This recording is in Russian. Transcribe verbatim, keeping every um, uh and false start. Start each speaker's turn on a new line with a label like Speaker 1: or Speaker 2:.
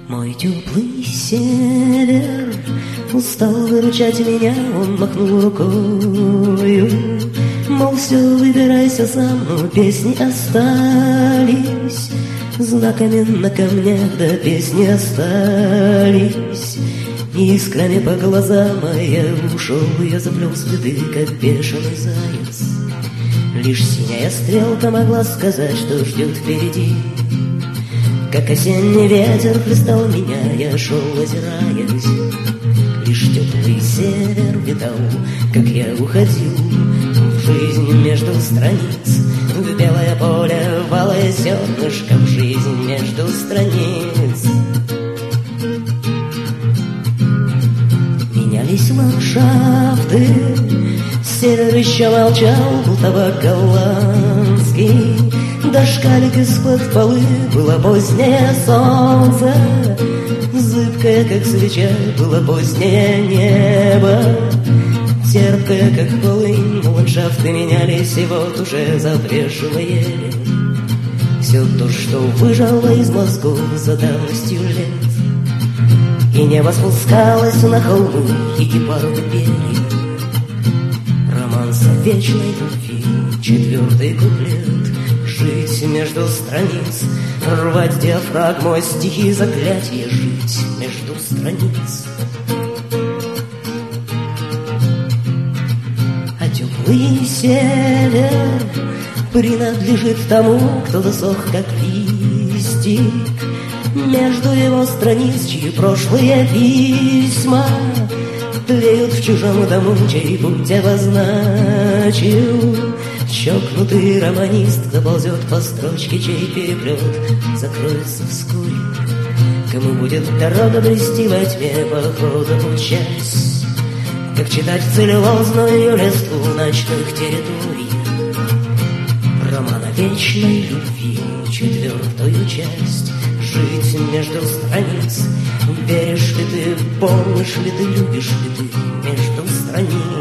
Speaker 1: Мой теплый север устал выручать меня, он махнул рукою, мол, все, выбирайся сам, но песни остались знаками на камнях, да песни остались искрами по глазам, а я ушел, я заплел следы, как бешеный заяц. Лишь синяя стрелка могла сказать, что ждет впереди. Как осенний ветер хлестал меня, я шел, озираясь. Лишь теплый север витал, как я уходил в жизнь между страниц, в белое поле, в алое зернышко, в жизнь между страниц. Менялись ландшафты, север еще молчал, был табак голландский. Дожкалик из-под полы, было позднее солнце, зыбкое, как свеча, было позднее небо, терпкое, как полынь. Ландшафты менялись, и вот уже запрешивали все то, что выжало из мозгов за давностью лет. И небо спускалось на холмы, и гепарды пели романс о вечной любви, четвертый куплет. Жить между страниц, рвать диафрагмой стихи заклятия, жить между страниц. А теплый север принадлежит тому, кто засох как листик между его страниц, чьи прошлые письма тлеют в чужом дому, чей путь обозначил чокнутый романист, кто ползет по строчке, чей переплет закроется вскоре. Кому будет дорога брести во тьме, походу учась, как читать целлюлозную листву ночных территорий. Роман о вечной любви, четвертую часть. Жить между страниц, веришь ли ты, помнишь ли ты, любишь ли ты между страниц.